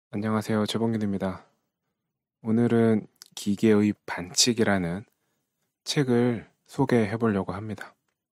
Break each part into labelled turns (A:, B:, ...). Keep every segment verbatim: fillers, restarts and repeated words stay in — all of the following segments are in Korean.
A: 안녕하세요. 최봉균입니다. 오늘은 기계의 반칙이라는 책을 소개해 보려고 합니다.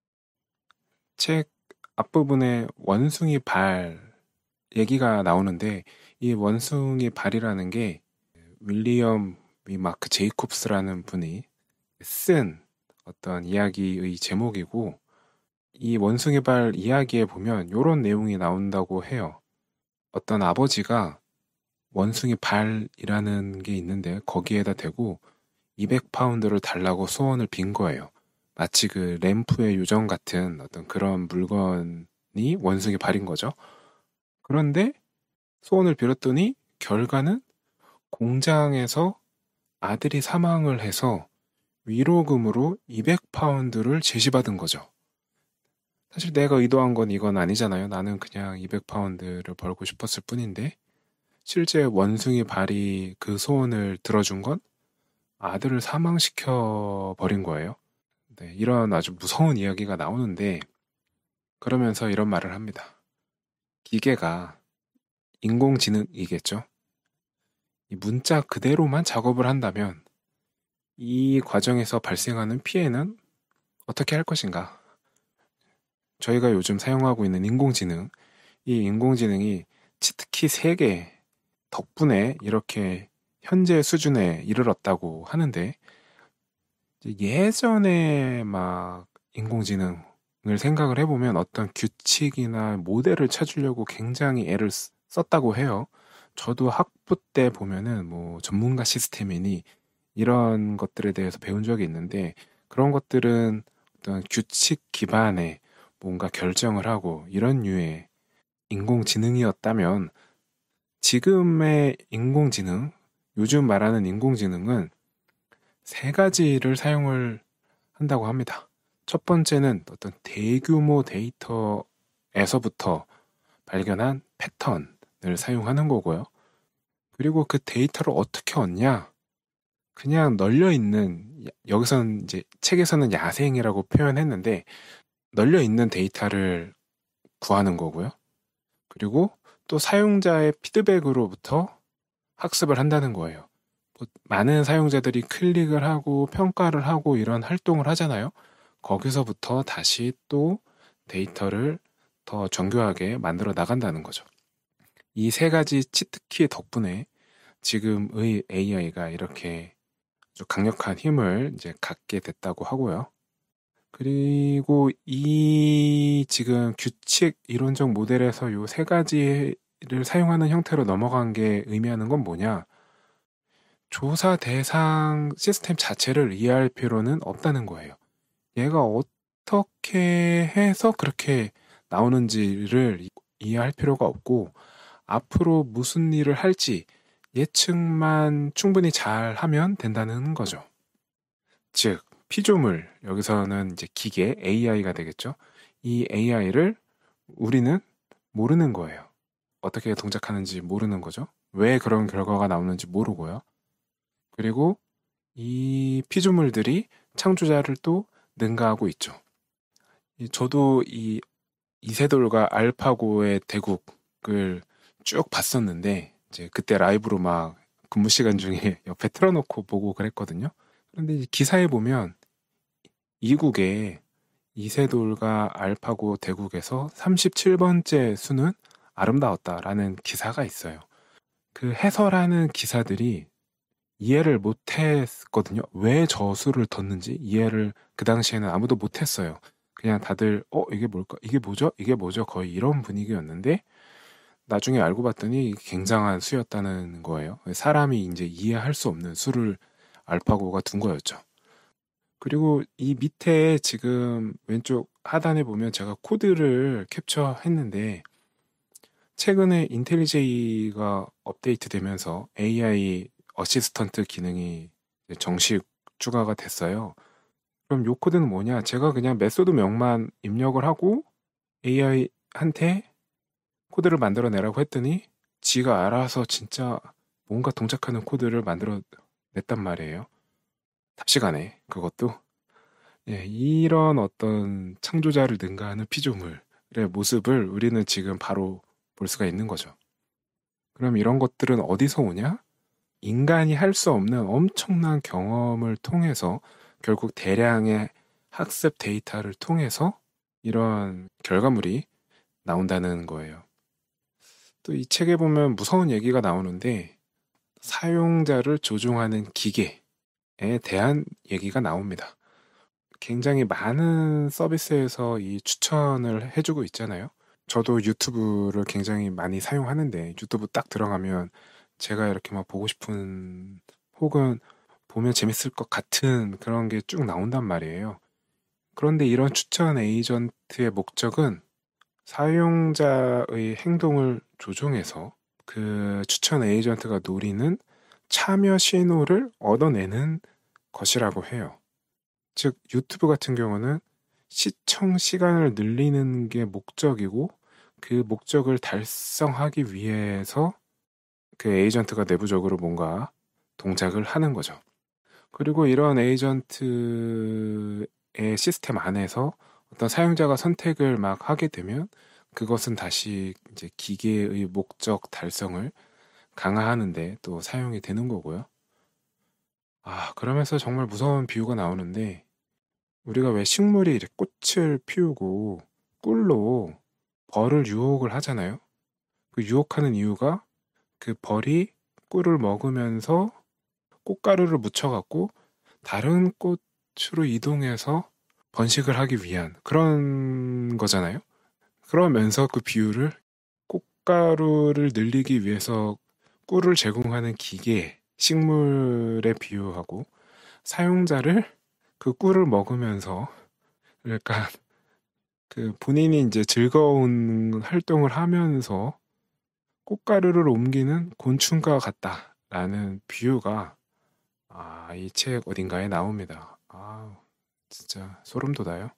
A: 책 앞부분에 원숭이 발 얘기가 나오는데, 이 원숭이 발이라는 게 윌리엄 위 마크 제이콥스라는 분이 쓴 어떤 이야기의 제목이고, 이 원숭이 발 이야기에 보면 이런 내용이 나온다고 해요. 어떤 아버지가 원숭이 발이라는 게 있는데 거기에다 대고 이백 파운드를 달라고 소원을 빈 거예요. 마치 그 램프의 요정 같은 어떤 그런 물건이 원숭이 발인 거죠. 그런데 소원을 빌었더니 결과는 공장에서 아들이 사망을 해서 위로금으로 이백 파운드를 제시받은 거죠. 사실 내가 의도한 건 이건 아니잖아요. 나는 그냥 이백 파운드를 벌고 싶었을 뿐인데 실제 원숭이 발이 그 소원을 들어준 건 아들을 사망시켜 버린 거예요. 네, 이런 아주 무서운 이야기가 나오는데 그러면서 이런 말을 합니다. 기계가 인공지능이겠죠. 이 문자 그대로만 작업을 한다면 이 과정에서 발생하는 피해는 어떻게 할 것인가? 저희가 요즘 사용하고 있는 인공지능, 이 인공지능이 치트키 세 개 덕분에 이렇게 현재 수준에 이르렀다고 하는데 예전에 막 인공지능을 생각을 해보면 어떤 규칙이나 모델을 찾으려고 굉장히 애를 쓰- 썼다고 해요. 저도 학부 때 보면은 뭐 전문가 시스템이니 이런 것들에 대해서 배운 적이 있는데 그런 것들은 어떤 규칙 기반의 뭔가 결정을 하고 이런 류의 인공지능이었다면 지금의 인공지능, 요즘 말하는 인공지능은 세 가지를 사용을 한다고 합니다. 첫 번째는 어떤 대규모 데이터에서부터 발견한 패턴을 사용하는 거고요. 그리고 그 데이터를 어떻게 얻냐? 그냥 널려 있는, 여기서는 이제 책에서는 야생이라고 표현했는데, 널려 있는 데이터를 구하는 거고요. 그리고 또 사용자의 피드백으로부터 학습을 한다는 거예요. 뭐 많은 사용자들이 클릭을 하고 평가를 하고 이런 활동을 하잖아요. 거기서부터 다시 또 데이터를 더 정교하게 만들어 나간다는 거죠. 이 세 가지 치트키 덕분에 지금의 에이아이가 이렇게 아주 강력한 힘을 이제 갖게 됐다고 하고요. 그리고 이 지금 규칙 이론적 모델에서 요 세 가지를 사용하는 형태로 넘어간 게 의미하는 건 뭐냐? 조사 대상 시스템 자체를 이해할 필요는 없다는 거예요. 얘가 어떻게 해서 그렇게 나오는지를 이- 이해할 필요가 없고, 앞으로 무슨 일을 할지 예측만 충분히 잘 하면 된다는 거죠. 즉, 피조물, 여기서는 이제 기계, 에이아이가 되겠죠. 이 에이아이를 우리는 모르는 거예요. 어떻게 동작하는지 모르는 거죠. 왜 그런 결과가 나오는지 모르고요. 그리고 이 피조물들이 창조자를 또 능가하고 있죠. 이- 저도 이 이세돌과 알파고의 대국을 쭉 봤었는데, 이제 그때 라이브로 막 근무 시간 중에 옆에 틀어놓고 보고 그랬거든요. 그런데 이제 기사에 보면 이국에 이세돌과 알파고 대국에서 삼십칠 번째 수는 아름다웠다라는 기사가 있어요. 그 해설하는 기사들이 이해를 못했거든요. 왜 저 수를 뒀는지 이해를 그 당시에는 아무도 못했어요. 그냥 다들 어 이게 뭘까? 이게 뭐죠? 이게 뭐죠? 거의 이런 분위기였는데 나중에 알고 봤더니 굉장한 수였다는 거예요. 사람이 이제 이해할 수 없는 수를 알파고가 둔 거였죠. 그리고 이 밑에 지금 왼쪽 하단에 보면 제가 코드를 캡처했는데 최근에 인텔리제이가 업데이트되면서 에이아이 어시스턴트 기능이 정식 추가가 됐어요. 그럼 요 코드는 뭐냐? 제가 그냥 메소드 명만 입력을 하고 에이아이한테 코드를 만들어내라고 했더니 지가 알아서 진짜 뭔가 동작하는 코드를 만들어 냈단 말이에요. 답시간에 그것도. 예, 이런 어떤 창조자를 능가하는 피조물의 모습을 우리는 지금 바로 볼 수가 있는 거죠. 그럼 이런 것들은 어디서 오냐? 인간이 할 수 없는 엄청난 경험을 통해서 결국 대량의 학습 데이터를 통해서 이런 결과물이 나온다는 거예요. 또 이 책에 보면 무서운 얘기가 나오는데 사용자를 조종하는 기계에 대한 얘기가 나옵니다. 굉장히 많은 서비스에서 이 추천을 해주고 있잖아요. 저도 유튜브를 굉장히 많이 사용하는데 유튜브 딱 들어가면 제가 이렇게 막 보고 싶은 혹은 보면 재밌을 것 같은 그런 게 쭉 나온단 말이에요. 그런데 이런 추천 에이전트의 목적은 사용자의 행동을 조종해서 그 추천 에이전트가 노리는 참여 신호를 얻어내는 것이라고 해요. 즉 유튜브 같은 경우는 시청 시간을 늘리는 게 목적이고 그 목적을 달성하기 위해서 그 에이전트가 내부적으로 뭔가 동작을 하는 거죠. 그리고 이런 에이전트의 시스템 안에서 어떤 사용자가 선택을 막 하게 되면 그것은 다시 이제 기계의 목적 달성을 강화하는데 또 사용이 되는 거고요. 아, 그러면서 정말 무서운 비유가 나오는데 우리가 왜 식물이 이렇게 꽃을 피우고 꿀로 벌을 유혹을 하잖아요. 그 유혹하는 이유가 그 벌이 꿀을 먹으면서 꽃가루를 묻혀갖고 다른 꽃으로 이동해서 번식을 하기 위한 그런 거잖아요. 그러면서 그 비율을 꽃가루를 늘리기 위해서 꿀을 제공하는 기계, 식물에 비유하고 사용자를 그 꿀을 먹으면서 그러니까 그 본인이 이제 즐거운 활동을 하면서 꽃가루를 옮기는 곤충과 같다라는 비유가 아, 이 책 어딘가에 나옵니다. 아, 진짜 소름 돋아요.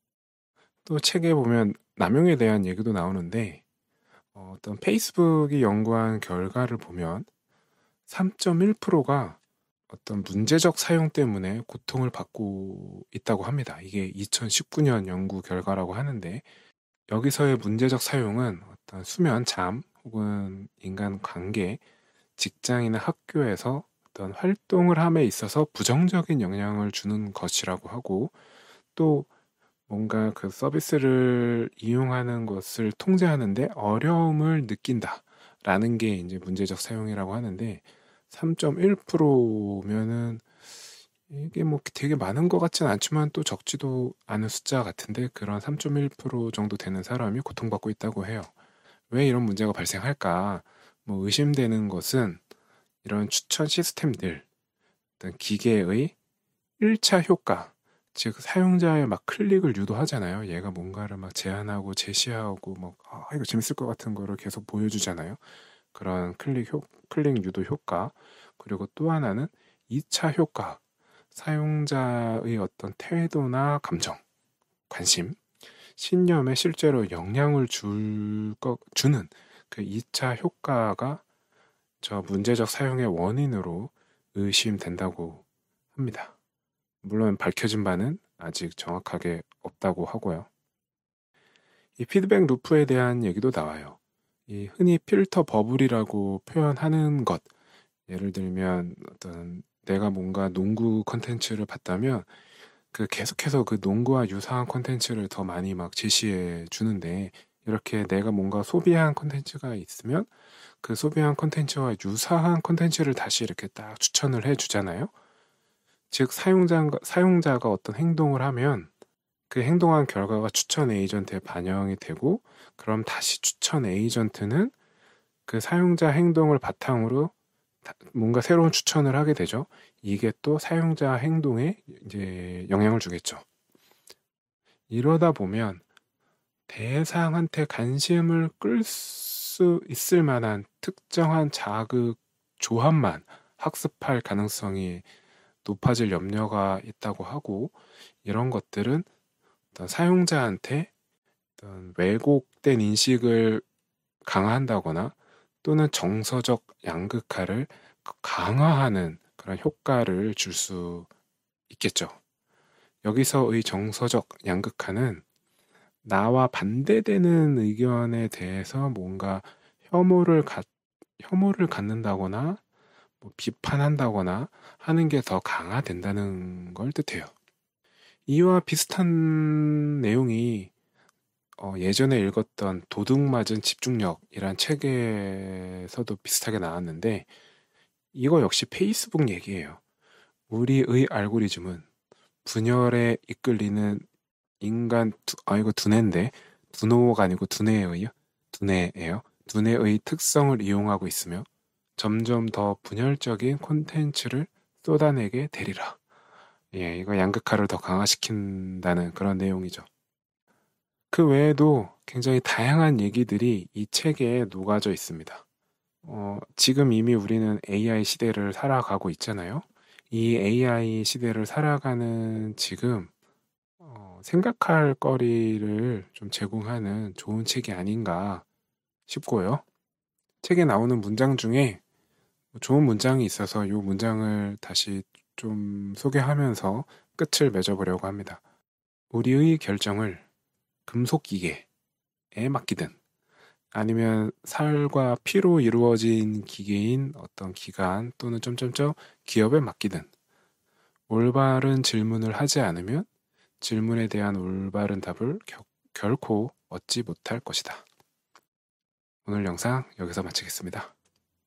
A: 또 책에 보면 남용에 대한 얘기도 나오는데 어, 어떤 페이스북이 연구한 결과를 보면 삼 점 일 퍼센트가 어떤 문제적 사용 때문에 고통을 받고 있다고 합니다. 이게 이천십구 년 연구 결과라고 하는데 여기서의 문제적 사용은 어떤 수면, 잠 혹은 인간 관계, 직장이나 학교에서 어떤 활동을 함에 있어서 부정적인 영향을 주는 것이라고 하고 또 뭔가 그 서비스를 이용하는 것을 통제하는데 어려움을 느낀다라는 게 이제 문제적 사용이라고 하는데 삼 점 일 퍼센트면은 이게 뭐 되게 많은 것 같진 않지만 또 적지도 않은 숫자 같은데 그런 삼 점 일 퍼센트 정도 되는 사람이 고통받고 있다고 해요. 왜 이런 문제가 발생할까? 뭐 의심되는 것은 이런 추천 시스템들, 어떤 기계의 일 차 효과, 즉 사용자의 막 클릭을 유도하잖아요. 얘가 뭔가를 막 제안하고 제시하고 막 아, 이거 재밌을 것 같은 거를 계속 보여주잖아요. 그런 클릭 효, 클릭 유도 효과. 그리고 또 하나는 이 차 효과. 사용자의 어떤 태도나 감정, 관심, 신념에 실제로 영향을 줄 것, 주는 그 이 차 효과가 저 문제적 사용의 원인으로 의심된다고 합니다. 물론 밝혀진 바는 아직 정확하게 없다고 하고요. 이 피드백 루프에 대한 얘기도 나와요. 이 흔히 필터 버블이라고 표현하는 것, 예를 들면 어떤 내가 뭔가 농구 컨텐츠를 봤다면 그 계속해서 그 농구와 유사한 컨텐츠를 더 많이 막 제시해 주는데 이렇게 내가 뭔가 소비한 컨텐츠가 있으면 그 소비한 컨텐츠와 유사한 컨텐츠를 다시 이렇게 딱 추천을 해 주잖아요. 즉 사용자가, 사용자가 어떤 행동을 하면 그 행동한 결과가 추천 에이전트에 반영이 되고 그럼 다시 추천 에이전트는 그 사용자 행동을 바탕으로 뭔가 새로운 추천을 하게 되죠. 이게 또 사용자 행동에 이제 영향을 주겠죠. 이러다 보면 대상한테 관심을 끌 수 있을 만한 특정한 자극 조합만 학습할 가능성이 높아질 염려가 있다고 하고 이런 것들은 어떤 사용자한테 어떤 왜곡된 인식을 강화한다거나 또는 정서적 양극화를 강화하는 그런 효과를 줄 수 있겠죠. 여기서의 정서적 양극화는 나와 반대되는 의견에 대해서 뭔가 혐오를 갖, 혐오를 갖는다거나 뭐 비판한다거나 하는 게 더 강화된다는 걸 뜻해요. 이와 비슷한 내용이 어, 예전에 읽었던 도둑맞은 집중력이란 책에서도 비슷하게 나왔는데 이거 역시 페이스북 얘기예요. 우리의 알고리즘은 분열에 이끌리는 인간 두, 아 이거 두뇌인데 두노가 아니고 두뇌의 두뇌예요. 두뇌의 특성을 이용하고 있으며 점점 더 분열적인 콘텐츠를 쏟아내게 되리라. 예, 이거 양극화를 더 강화시킨다는 그런 내용이죠. 그 외에도 굉장히 다양한 얘기들이 이 책에 녹아져 있습니다. 어, 지금 이미 우리는 에이아이 시대를 살아가고 있잖아요. 이 에이아이 시대를 살아가는 지금 어, 생각할 거리를 좀 제공하는 좋은 책이 아닌가 싶고요. 책에 나오는 문장 중에 좋은 문장이 있어서 이 문장을 다시 좀 소개하면서 끝을 맺어보려고 합니다. 우리의 결정을 금속기계에 맡기든 아니면 살과 피로 이루어진 기계인 어떤 기관 또는 점점점 기업에 맡기든 올바른 질문을 하지 않으면 질문에 대한 올바른 답을 겨, 결코 얻지 못할 것이다. 오늘 영상 여기서 마치겠습니다.